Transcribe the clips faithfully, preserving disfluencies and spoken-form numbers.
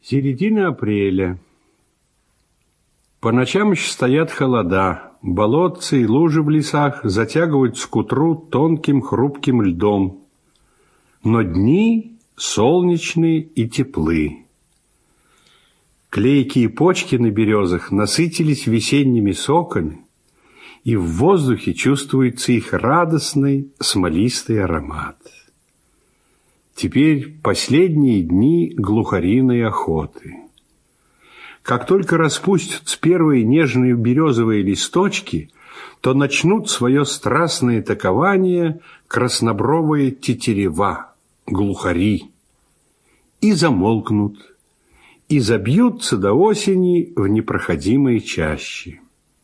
Середина апреля. По ночам еще стоят холода. Болотцы и лужи в лесах затягиваются к утру тонким хрупким льдом. Но дни солнечные и теплы. Клейкие почки на березах насытились весенними соками, и в воздухе чувствуется их радостный смолистый аромат. Теперь последние дни глухариной охоты. Как только распустятся первые нежные березовые листочки, то начнут свое страстное такование краснобровые тетерева, глухари, и замолкнут, и забьются до осени в непроходимые чащи.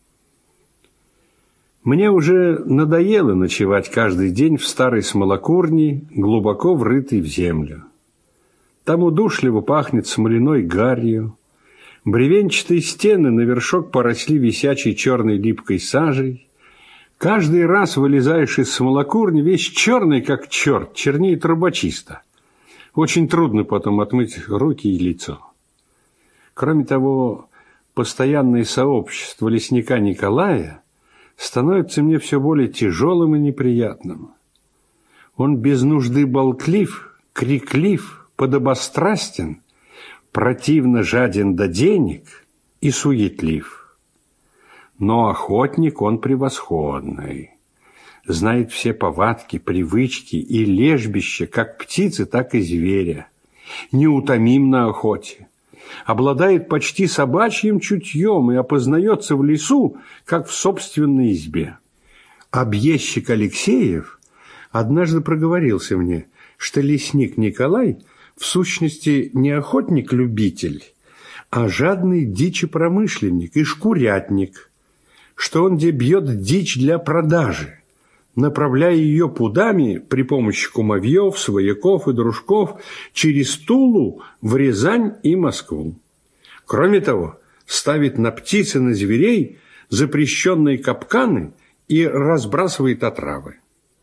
Мне уже надоело ночевать каждый день в старой смолокурне, глубоко врытой в землю. Там удушливо пахнет смоляной гарью. Бревенчатые стены на вершок поросли висячей черной липкой сажей. Каждый раз вылезаешь из смолокурни весь черный, как черт, чернее трубочиста. Очень трудно потом отмыть руки и лицо. Кроме того, постоянное сообщество лесника Николая становится мне все более тяжелым и неприятным. Он без нужды болтлив, криклив, подобострастен, противно жаден до денег и суетлив. Но охотник он превосходный, знает все повадки, привычки и лежбища как птицы, так и зверя, неутомим на охоте, обладает почти собачьим чутьем и опознается в лесу, как в собственной избе. Объездчик Алексеев однажды проговорился мне, что лесник Николай в сущности не охотник-любитель, а жадный дичепромышленник и шкурятник, что он где бьет дичь для продажи, направляя ее пудами при помощи кумовьев, свояков и дружков через Тулу в Рязань и Москву. Кроме того, ставит на птиц и на зверей запрещенные капканы и разбрасывает отравы.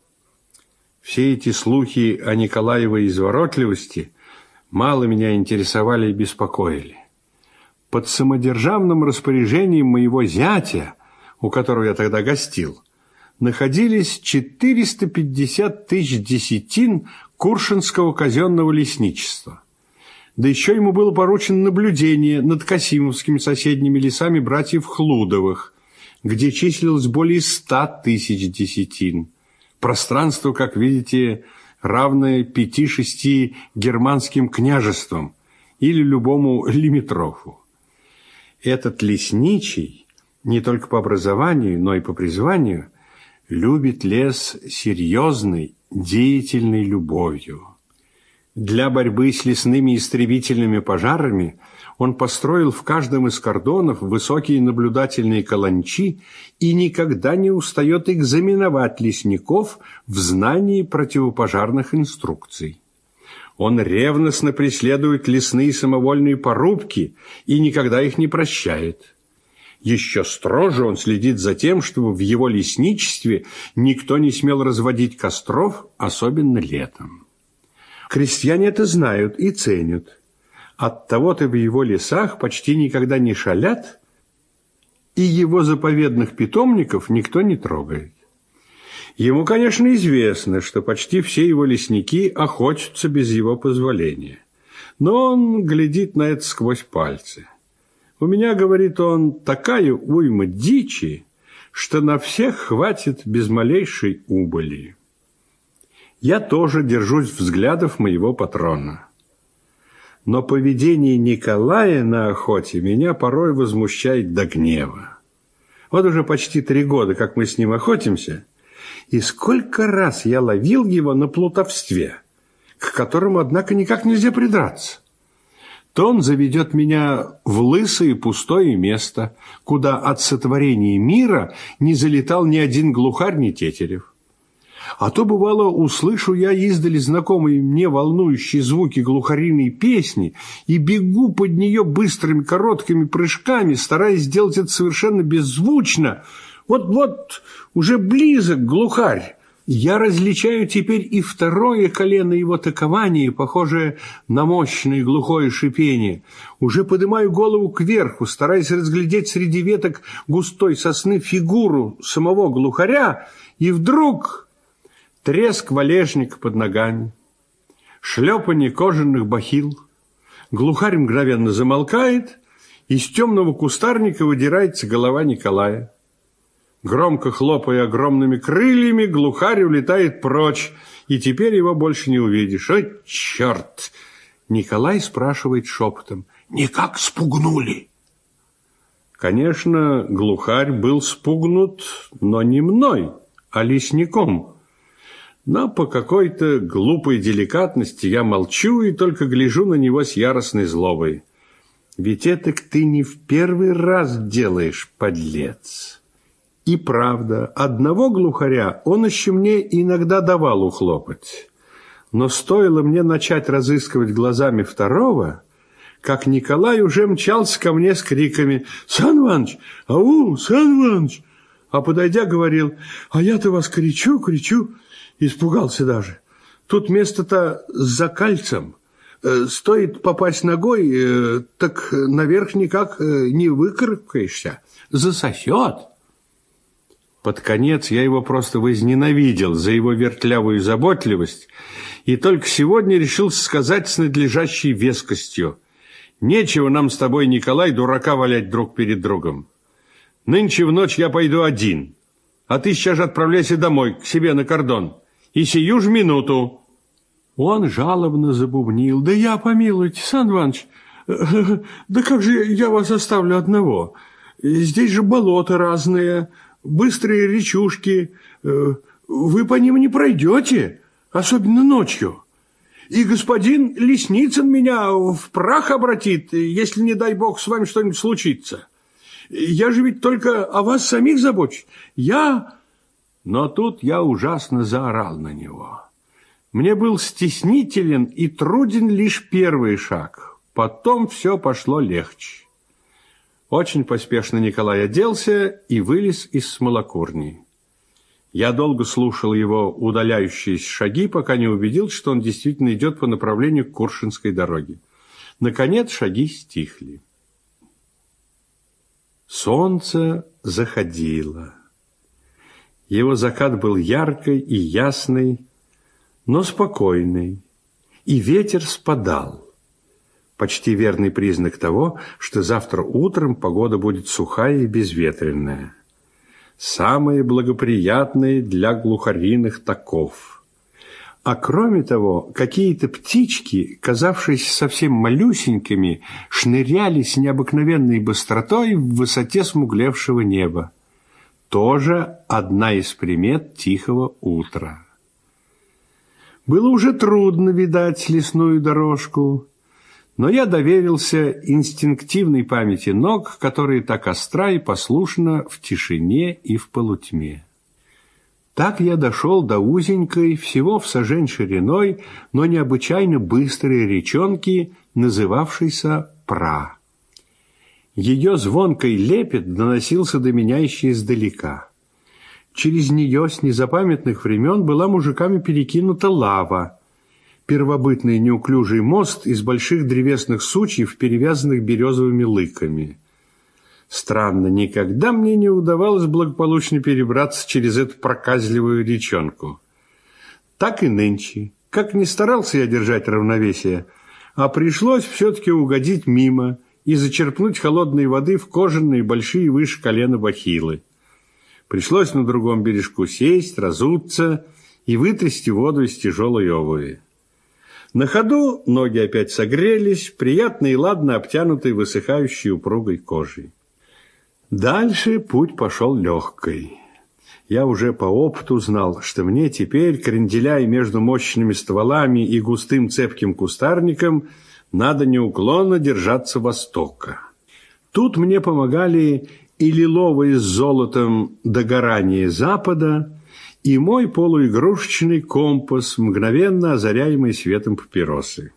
Все эти слухи о Николаевой изворотливости мало меня интересовали и беспокоили. Под самодержавным распоряжением моего зятя, у которого я тогда гостил, находились четыреста пятьдесят тысяч десятин Куршинского казенного лесничества. Да еще ему было поручено наблюдение над Касимовскими соседними лесами братьев Хлудовых, где числилось более ста тысяч десятин. Пространство, как видите, равное пяти-шести германским княжествам или любому лимитрофу. Этот лесничий, не только по образованию, но и по призванию, любит лес серьезной, деятельной любовью. Для борьбы с лесными истребительными пожарами он построил в каждом из кордонов высокие наблюдательные каланчи и никогда не устает экзаменовать лесников в знании противопожарных инструкций. Он ревностно преследует лесные самовольные порубки и никогда их не прощает. Еще строже он следит за тем, чтобы в его лесничестве никто не смел разводить костров, особенно летом. Крестьяне это знают и ценят. Оттого-то в его лесах почти никогда не шалят, и его заповедных питомников никто не трогает. Ему, конечно, известно, что почти все его лесники охотятся без его позволения, но он глядит на это сквозь пальцы. У меня, говорит он, такая уйма дичи, что на всех хватит без малейшей убыли. Я тоже держусь взглядов моего патрона. Но поведение Николая на охоте меня порой возмущает до гнева. Вот уже почти три года, как мы с ним охотимся, и сколько раз я ловил его на плутовстве, к которому, однако, никак нельзя придраться. То он заведет меня в лысое пустое место, куда от сотворения мира не залетал ни один глухарь, ни тетерев. А то, бывало, услышу я издали знакомые мне волнующие звуки глухариной песни и бегу под нее быстрыми короткими прыжками, стараясь сделать это совершенно беззвучно. Вот-вот, уже близок глухарь, Я различаю теперь и второе колено его такования, похожее на мощное глухое шипение. Уже поднимаю голову кверху, стараясь разглядеть среди веток густой сосны фигуру самого глухаря, и вдруг треск валежника под ногами, шлепанье кожаных бахил. Глухарь мгновенно замолкает, из темного кустарника выдирается голова Николая. Громко хлопая огромными крыльями, глухарь улетает прочь, и теперь его больше не увидишь. О, черт! Николай спрашивает шепотом: никак спугнули? Конечно, глухарь был спугнут, но не мной, а лесником. Но по какой-то глупой деликатности я молчу и только гляжу на него с яростной злобой. Ведь это ты не в первый раз делаешь, подлец. И правда, одного глухаря он еще мне иногда давал ухлопать. Но стоило мне начать разыскивать глазами второго, как Николай уже мчался ко мне с криками: «Сан Иваныч! Ау, Сан Иваныч!» А подойдя, говорил: «А я-то вас кричу, кричу!» Испугался даже. Тут место-то за кальцем. Стоит попасть ногой, так наверх никак не выкарабкаешься. Засосет. Под конец я его просто возненавидел за его вертлявую заботливость и только сегодня решился сказать с надлежащей вескостью: «Нечего нам с тобой, Николай, дурака валять друг перед другом. Нынче в ночь я пойду один, а ты сейчас же отправляйся домой, к себе на кордон, и сию ж минуту». Он жалобно забубнил: «Да я, помилуйте, Сан Иваныч, да как же я вас оставлю одного? Здесь же болота разные, быстрые речушки, вы по ним не пройдете, особенно ночью. И господин Лесницын меня в прах обратит, если, не дай бог, с вами что-нибудь случится. Я же ведь только о вас самих забочусь. Я...» Но тут я ужасно заорал на него. Мне был стеснителен и труден лишь первый шаг, потом все пошло легче. Очень поспешно Николай оделся и вылез из смолокурни. Я долго слушал его удаляющиеся шаги, пока не убедился, что он действительно идет по направлению к Куршинской дороге. Наконец шаги стихли. Солнце заходило. Его закат был яркий и ясный, но спокойный, и ветер спадал. Почти верный признак того, что завтра утром погода будет сухая и безветренная. Самые благоприятные для глухариных таков. А кроме того, какие-то птички, казавшиеся совсем малюсенькими, шныряли с необыкновенной быстротой в высоте смуглевшего неба. Тоже одна из примет тихого утра. Было уже трудно видать лесную дорожку, но я доверился инстинктивной памяти ног, которые так остра и послушна в тишине и в полутьме. Так я дошел до узенькой, всего в сажень шириной, но необычайно быстрой речонки, называвшейся Пра. Ее звонкий лепет доносился до меня еще издалека. Через нее с незапамятных времен была мужиками перекинута лава, первобытный неуклюжий мост из больших древесных сучьев, перевязанных березовыми лыками. Странно, никогда мне не удавалось благополучно перебраться через эту проказливую речонку. Так и нынче. Как ни старался я держать равновесие, а пришлось все-таки угодить мимо и зачерпнуть холодной воды в кожаные большие выше колена бахилы. Пришлось на другом бережку сесть, разуться и вытрясти воду из тяжелой обуви. На ходу ноги опять согрелись, приятно и ладно обтянутой высыхающей упругой кожей. Дальше путь пошел легкой. Я уже по опыту знал, что мне теперь, кренделяя между мощными стволами и густым цепким кустарником, надо неуклонно держаться востока. Тут мне помогали и лиловые с золотом догорание запада, и мой полуигрушечный компас, мгновенно озаряемый светом папиросы.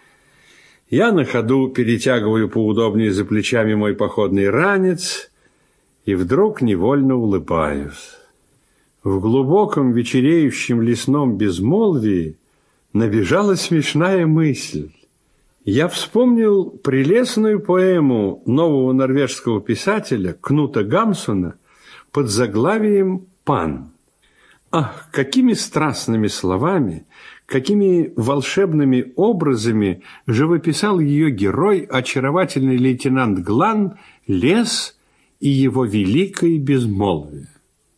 Я на ходу перетягиваю поудобнее за плечами мой походный ранец и вдруг невольно улыбаюсь. В глубоком вечереющем лесном безмолвии набежала смешная мысль. Я вспомнил прелестную поэму нового норвежского писателя Кнута Гамсуна под заглавием «Пан». Ах, какими страстными словами, какими волшебными образами живописал ее герой, очаровательный лейтенант Глан, лес и его великое безмолвие.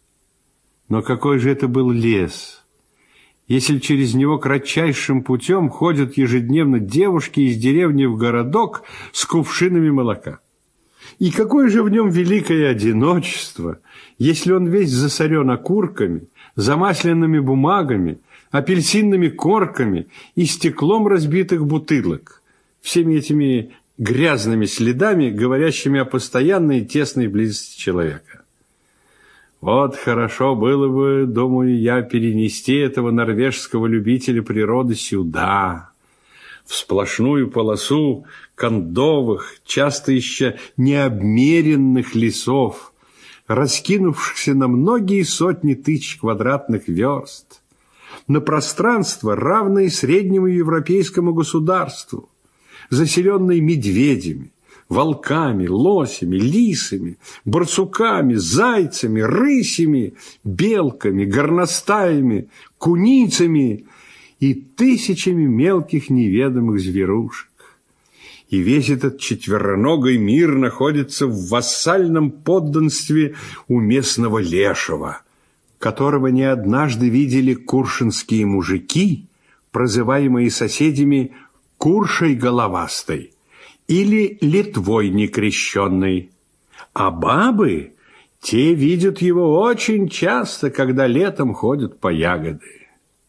Но какой же это был лес, если через него кратчайшим путем ходят ежедневно девушки из деревни в городок с кувшинами молока? И какое же в нем великое одиночество, если он весь засорен окурками, замасленными бумагами, апельсинными корками и стеклом разбитых бутылок, всеми этими грязными следами, говорящими о постоянной и тесной близости человека. Вот хорошо было бы, думаю я, перенести этого норвежского любителя природы сюда, в сплошную полосу кондовых, часто еще необмеренных лесов, раскинувшихся на многие сотни тысяч квадратных верст, на пространство, равное среднему европейскому государству, заселенное медведями, волками, лосями, лисами, барсуками, зайцами, рысями, белками, горностаями, куницами и тысячами мелких неведомых зверушек. И весь этот четвероногий мир находится в вассальном подданстве у местного лешего, которого не однажды видели куршинские мужики, прозываемые соседями Куршей головастой или Литвой некрещенной. А бабы, те видят его очень часто, когда летом ходят по ягоды.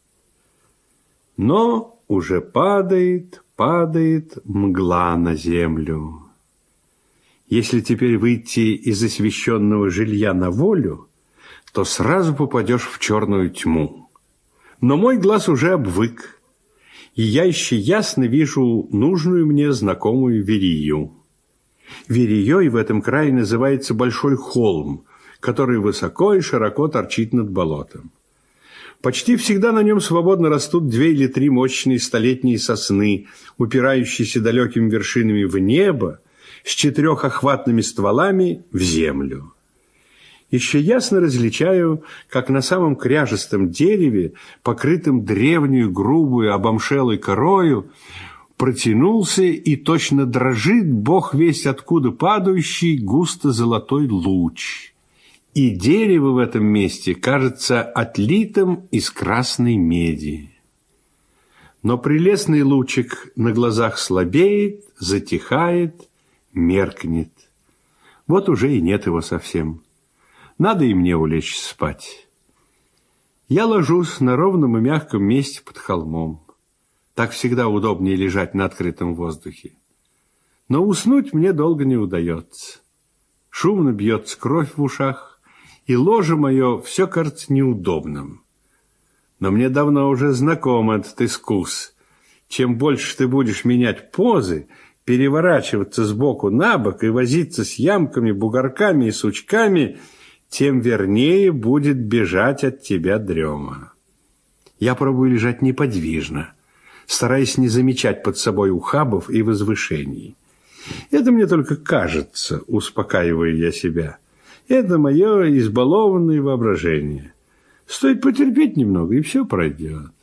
Но уже падает, падает мгла на землю. Если теперь выйти из освещенного жилья на волю, то сразу попадешь в черную тьму. Но мой глаз уже обвык, и я еще ясно вижу нужную мне знакомую Верию. Верией в этом крае называется большой холм, который высоко и широко торчит над болотом. Почти всегда на нем свободно растут две или три мощные столетние сосны, упирающиеся далекими вершинами в небо, с четырехохватными стволами в землю. Еще ясно различаю, как на самом кряжестом дереве, покрытом древнюю, грубую, обомшелой корою, протянулся и точно дрожит бог весть откуда падающий густо-золотой луч. И дерево в этом месте кажется отлитым из красной меди. Но прелестный лучик на глазах слабеет, затихает, меркнет. Вот уже и нет его совсем. Надо и мне улечься спать. Я ложусь на ровном и мягком месте под холмом. Так всегда удобнее лежать на открытом воздухе. Но уснуть мне долго не удается. Шумно бьется кровь в ушах, и ложе мое все кажется неудобным. Но мне давно уже знаком этот искус. Чем больше ты будешь менять позы, переворачиваться сбоку на бок и возиться с ямками, бугорками и сучками, тем вернее будет бежать от тебя дрема. Я пробую лежать неподвижно, стараясь не замечать под собой ухабов и возвышений. Это мне только кажется, успокаиваю я себя. Это мое избалованное воображение. Стоит потерпеть немного, и все пройдет.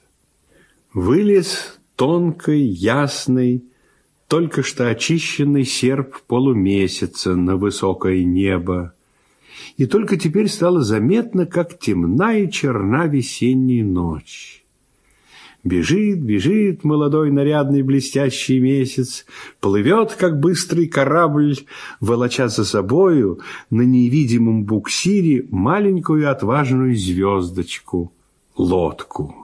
Вылез тонкий, ясный, только что очищенный серп полумесяца на высокое небо. И только теперь стало заметно, как темна и черна весенняя ночь. Бежит, бежит молодой нарядный блестящий месяц, плывет, как быстрый корабль, волоча за собою на невидимом буксире маленькую отважную звездочку, лодку.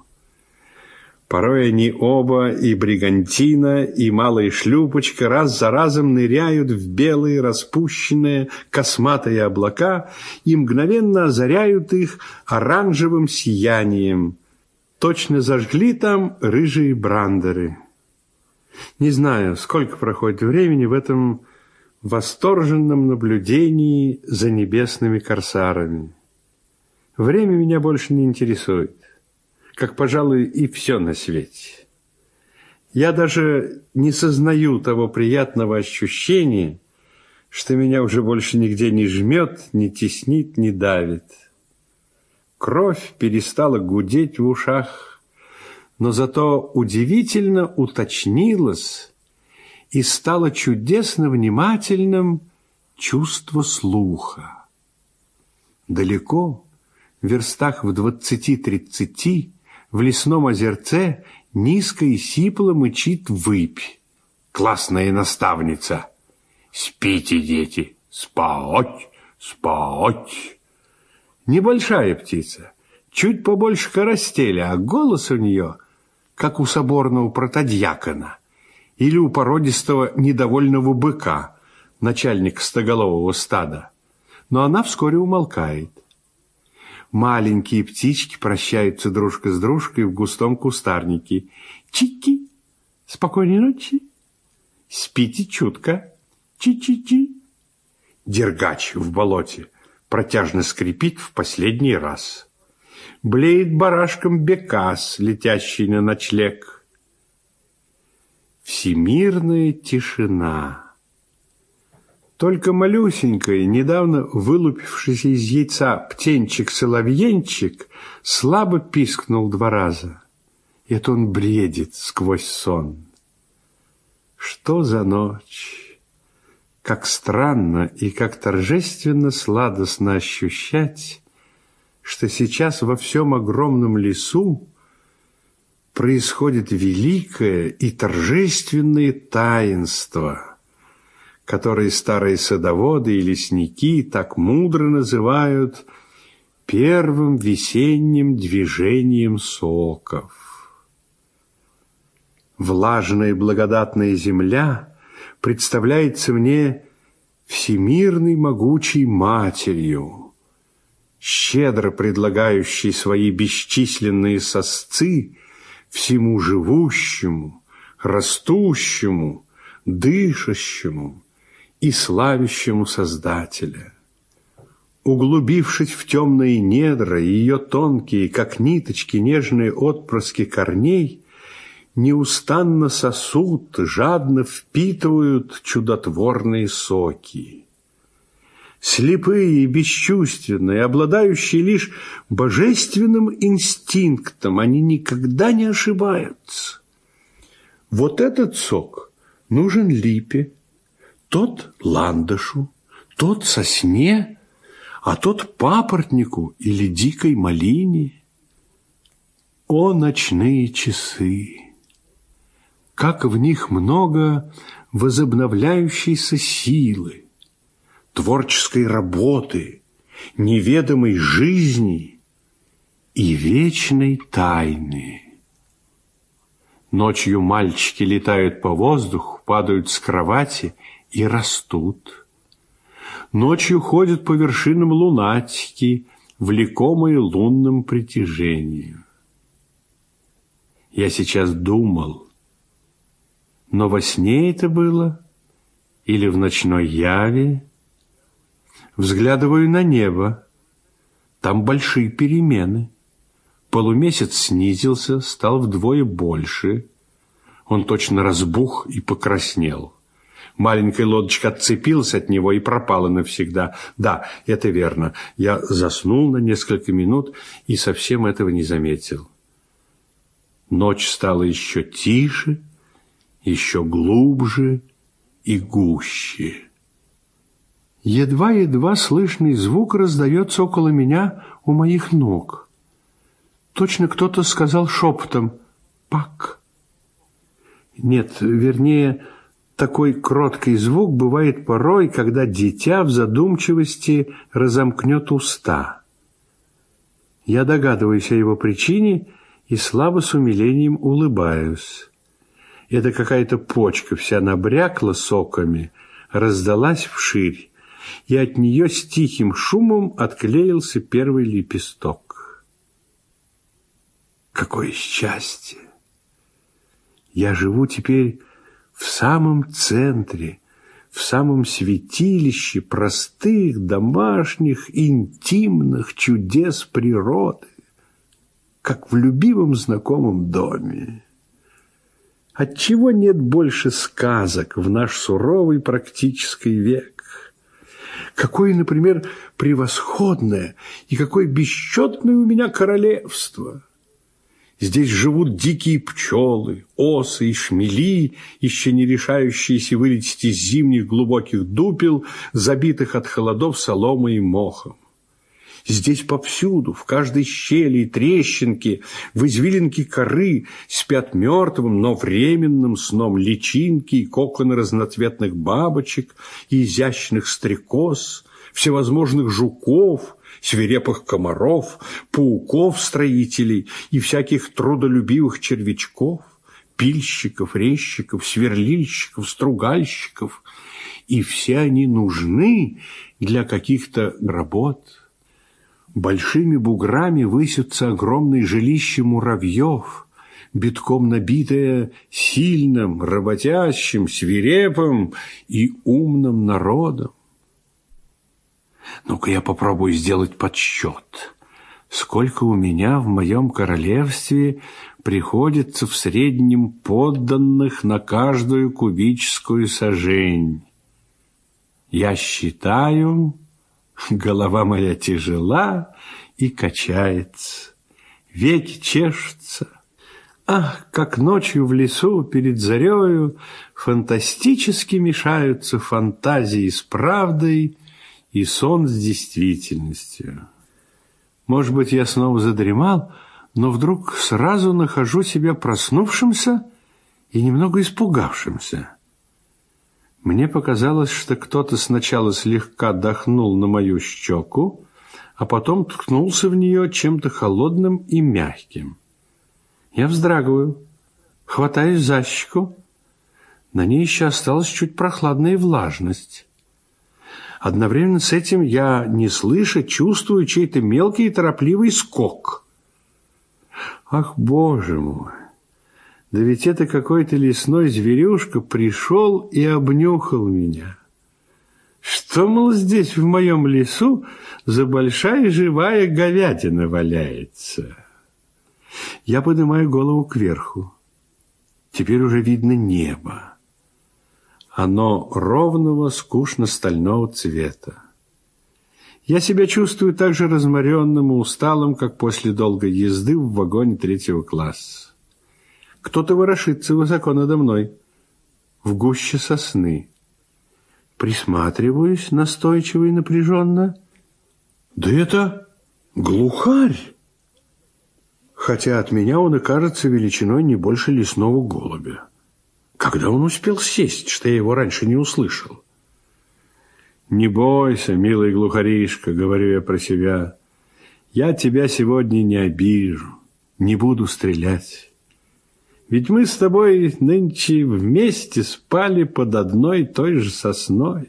Порой они оба, и бригантина, и малая шлюпочка, раз за разом ныряют в белые, распущенные, косматые облака и мгновенно озаряют их оранжевым сиянием. Точно зажгли там рыжие брандеры. Не знаю, сколько проходит времени в этом восторженном наблюдении за небесными корсарами. Время меня больше не интересует, как, пожалуй, и все на свете. Я даже не сознаю того приятного ощущения, что меня уже больше нигде не жмет, не теснит, не давит. Кровь перестала гудеть в ушах, но зато удивительно уточнилась и стало чудесно внимательным чувство слуха. Далеко, в верстах в двадцати-тридцати, в лесном озерце низко и сипло мычит выпь. Классная наставница. Спите, дети, спать, спать. Небольшая птица, чуть побольше коростеля, а голос у нее, как у соборного протодьякона или у породистого недовольного быка, начальника стоголового стада. Но она вскоре умолкает. Маленькие птички прощаются дружка с дружкой в густом кустарнике. Чики, спокойной ночи. Спите чутко. Чи-чи-чи. Дергач в болоте протяжно скрипит в последний раз. Блеет барашком бекас, летящий на ночлег. Всемирная тишина. Только малюсенький, недавно вылупившийся из яйца птенчик-соловьенчик слабо пискнул два раза. Это он бредит сквозь сон. Что за ночь? Как странно и как торжественно сладостно ощущать, что сейчас во всем огромном лесу происходит великое и торжественное таинство, которые старые садоводы и лесники так мудро называют первым весенним движением соков. Влажная благодатная земля представляется мне всемирной могучей матерью, щедро предлагающей свои бесчисленные сосцы всему живущему, растущему, дышащему и славящему Создателя. Углубившись в темные недра, ее тонкие, как ниточки, нежные отпрыски корней неустанно сосут, жадно впитывают чудотворные соки. Слепые и бесчувственные, обладающие лишь божественным инстинктом, они никогда не ошибаются. Вот этот сок нужен липе, тот ландышу, тот сосне, а тот папоротнику или дикой малине. О, ночные часы! Как в них много возобновляющейся силы, творческой работы, неведомой жизни и вечной тайны. Ночью мальчики летают по воздуху, падают с кровати и растут. Ночью ходят по вершинам лунатики, влекомые лунным притяжением. Я сейчас думал, но во сне это было или в ночной яве? Взглядываю на небо. Там большие перемены. Полумесяц снизился, стал вдвое больше. Он точно разбух и покраснел. Маленькая лодочка отцепилась от него и пропала навсегда. Да, это верно. Я заснул на несколько минут и совсем этого не заметил. Ночь стала еще тише, еще глубже и гуще. Едва-едва слышный звук раздается около меня у моих ног. Точно кто-то сказал шепотом «пак». Нет, вернее, такой кроткий звук бывает порой, когда дитя в задумчивости разомкнет уста. Я догадываюсь о его причине и слабо с умилением улыбаюсь. Это какая-то почка вся набрякла соками, раздалась вширь, и от нее с тихим шумом отклеился первый лепесток. Какое счастье! Я живу теперь в самом центре, в самом святилище простых, домашних, интимных чудес природы, как в любимом знакомом доме. Отчего нет больше сказок в наш суровый практический век? Какое, например, превосходное и какое бесчетное у меня королевство! Здесь живут дикие пчелы, осы и шмели, еще не решающиеся вылететь из зимних глубоких дупел, забитых от холодов соломой и мохом. Здесь повсюду, в каждой щели и трещинке, в извилинке коры спят мертвым, но временным сном личинки и коконы разноцветных бабочек и изящных стрекоз, всевозможных жуков, свирепых комаров, пауков-строителей и всяких трудолюбивых червячков, пильщиков, резчиков, сверлильщиков, стругальщиков. И все они нужны для каких-то работ. Большими буграми высятся огромные жилища муравьев, битком набитое сильным, работящим, свирепым и умным народом. Ну-ка я попробую сделать подсчет. Сколько у меня в моем королевстве приходится в среднем подданных на каждую кубическую сажень? Я считаю, голова моя тяжела и качается, веки чешутся. Ах, как ночью в лесу перед зарею фантастически мешаются фантазии с правдой и сон с действительностью. Может быть, я снова задремал, но вдруг сразу нахожу себя проснувшимся и немного испугавшимся. Мне показалось, что кто-то сначала слегка дохнул на мою щеку, а потом ткнулся в нее чем-то холодным и мягким. Я вздрагиваю, хватаюсь за щеку. На ней еще осталась чуть прохладная влажность. Одновременно с этим я, не слыша, чувствую чей-то мелкий и торопливый скок. Ах, Боже мой! Да ведь это какой-то лесной зверюшка пришел и обнюхал меня. Что, мол, здесь в моем лесу за большая живая говядина валяется? Я поднимаю голову кверху. Теперь уже видно небо. Оно ровного, скучно-стального цвета. Я себя чувствую так же разморенным и усталым, как после долгой езды в вагоне третьего класса. Кто-то ворошится высоко надо мной, в гуще сосны. Присматриваюсь настойчиво и напряженно. Да это глухарь! Хотя от меня он и кажется величиной не больше лесного голубя. Когда он успел сесть, что я его раньше не услышал? «Не бойся, милый глухаришка», — говорю я про себя. «Я тебя сегодня не обижу, не буду стрелять. Ведь мы с тобой нынче вместе спали под одной и той же сосной».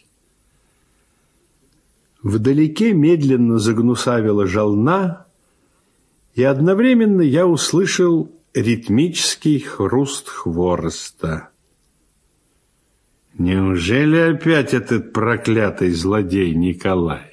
Вдалеке медленно загнусавила жална, и одновременно я услышал ритмический хруст хвороста. Неужели опять этот проклятый злодей Николай?